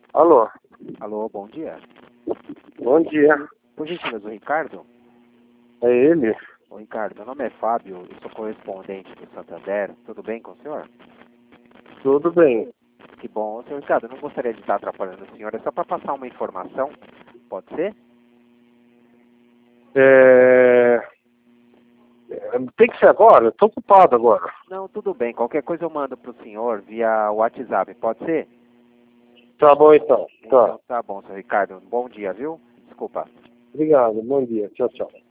Alô, Alô, bom dia. bom dia. Por gentileza, o Ricardo? É ele? Ô, Ricardo, meu nome é Fábio, eu sou correspondente do Santander. Tudo bem com o senhor? Tudo bem. Que bom. Senhor Ricardo, eu não gostaria de estar atrapalhando o senhor, é só para passar uma informação. Pode ser? Tem que ser agora? Eu tô ocupado agora. Não, tudo bem. Qualquer coisa eu mando para o senhor via WhatsApp. Pode ser? Tá bom então. Tá. Então tá bom, senhor Ricardo. Bom dia, viu? Desculpa. Obrigado. Bom dia. Tchau, tchau.